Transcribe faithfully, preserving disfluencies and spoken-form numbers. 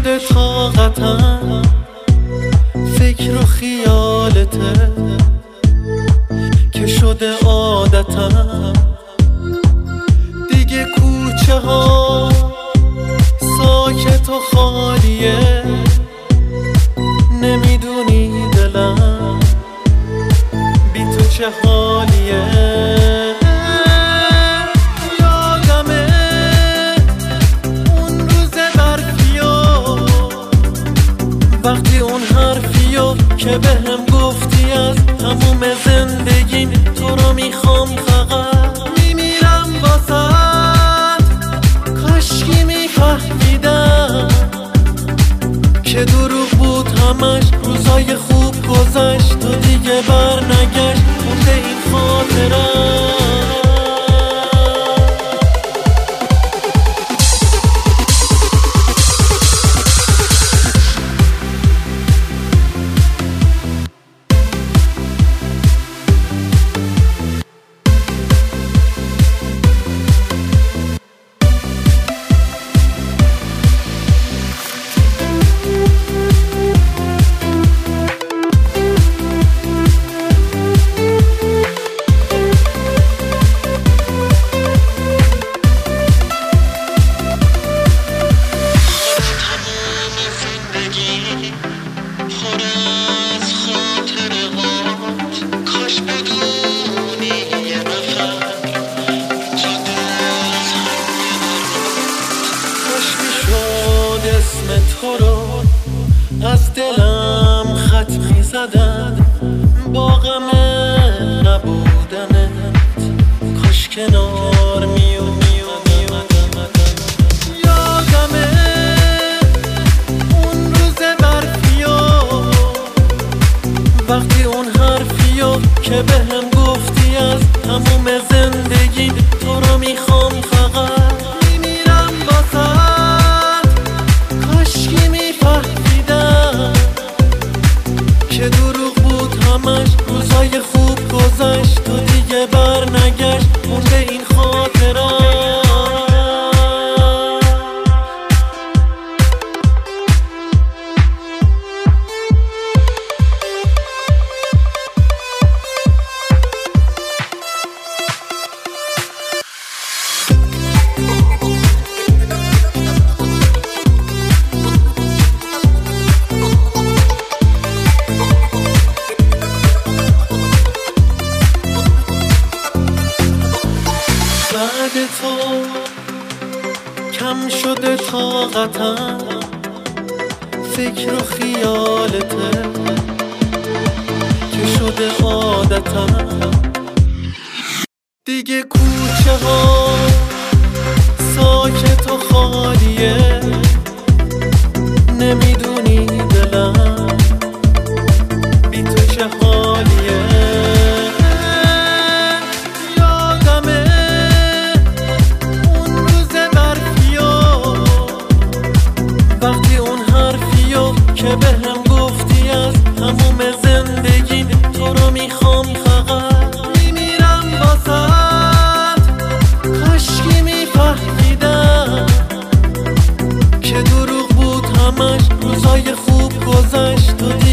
شده طاقتم فکر و خیالته که شده عادتم دیگه کوچه ها ساکت و خالیه نمیدونی دلم بی تو چه حالیه یادمه اون روز برفیو وقتی اون حرفیو که بهم گفتی از تموم زندگیم تو رو میخوام فقط میمیرم واسد کاشکی میفهمیدم که دروغ بود همش روزای خوب گذشت و دیگه بر نگشت مونده این خاطرم اسم تو رو از دلم خط می زدن با غم نبودنت کاش کنار می اومدم یادمه اون روز برفیو وقتی اون حرفیو که بهم گفتی از تموم زندگی تو رو میخوام فقط میمیرم واسه که دروغ بود همش روزای خوب گذشت و دیگه بر نگشت مونده این خاطرم بعد تو کم شده طاقتم فکر و خیالته که شده عادتم دیگه کوچه ها ساکت و خالیه نمیدونی دلم بی تو چه حالیه وقتی اون حرفیو که بهم گفتی از تموم زندگی تو رو میخوام فقط میمیرم واسد کاشکی میفهمیدم که دروغ بود همش روزای خوب گذشت و